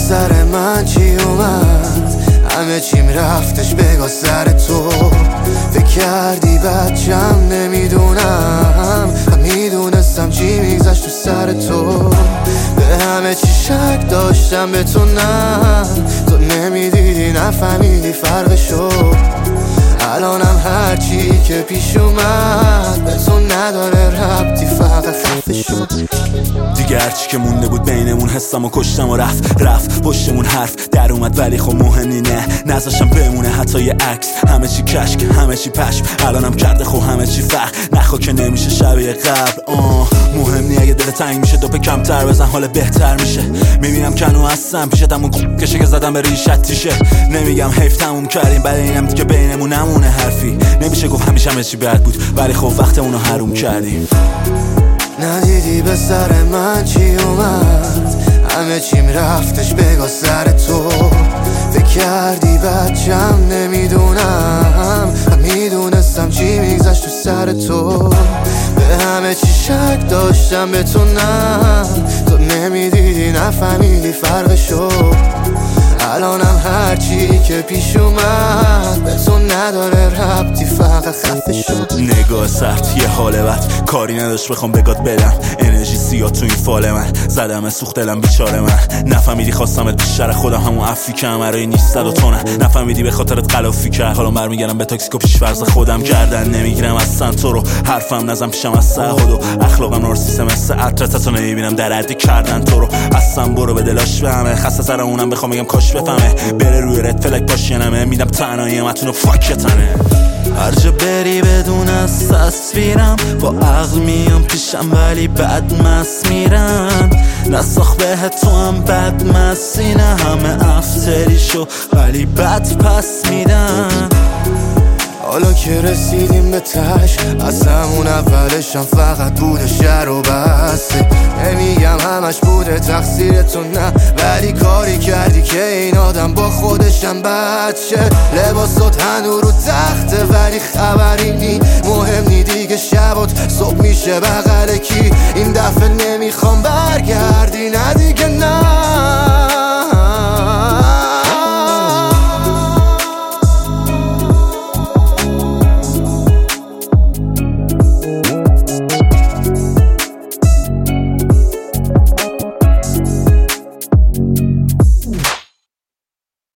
سر من چی اومد؟ همه چیم رفتش بگاه سر تو. فکر کردی بچم نمیدونم، میدونستم چی میگذشت تو سر تو. به همه چی شک داشتم به تو، نه تو نمیدیدی نفهمیدی فرقشو. الانم هرچی که پیش اومد به تو نداره ربطی، فقط خفه شد. دیگه هرچی که مونده بود بینمون حسم و کشتم و رفت پشتمون حرف در اومد، ولی خب مهمی نه نذاشتم بمونه حتی یه عکس. همه چی کشک همه چی پشم، الانم کرده خب همه چی فرق. نخوا که نمیشه شبیه قبل. مهم نی اگه دل تنگ میشه دوپ کمتر بزن حال بهتر میشه. میبینم کنو هستم پیشت همون کشه که زدم به ریشت تیشه. نمیگم حیف تموم کردیم برای اینم دیگه بینمون نمونه حرفی. نمیشه گفت همیشه همه چی بد بود ولی خب وقتمونو حروم کردیم. ندیدی به سر من چی اومد؟ همه چیم رفتش بگاه سر تو. فکر کردی بچم نمیدونم، میدونستم چی میگذشت تو سر تو. به همه چی شک داشتم به تو، نه تو نمیدیدی نفهمیدی فرقشو. الانم هرچی که پیش اومد به تو نداره ربطی، فقط خفه شد. نگاه سرد یه حال بد، کاری نداشت بخوام بگات بدم. انرژی سیاه تو این فال من زدم سوخت دلم بیچاره من. نفهمیدی خواستمت بیشتر خودم همون عفی که امرای نیست و تو نه. نفهمیدی به خاطرت قلافی کرد، حالا برمیگردم به تاکسیکو پیش فرض خودم. گردن نمیگیرم اصلا تو رو، حرفم نزن پیشم از سعهد و اخلاقم نارسیسم مثل عطرتو نمیبینم در حدی کردن تو رو. اصلا برو به دلاش به همه خسته سر اونم بخوام بگم کاش بفهمه. بره روی رد فلک پاشینمه میدم تنهایی متونو فاکتنه. هر جا بری بدون از تصویرم، با عقل میام پیشم ولی بد مست میرم. نساخ به تو هم بد مستی، نه همه افتری شو ولی بد پس میدم. حالا که رسیدیم به تش، از همون اولشم فقط بوده شر و بسته. نمیگم همش بوده تقصیرتون نه، ولی کاری کردی که این آدم با خودشم بچه. لباسات هنو رو تخته ولی خبری نی، مهم نی دیگه شبات صبح میشه بغل کی. این دفعه نمیخوام برگردی نه دیگه نه.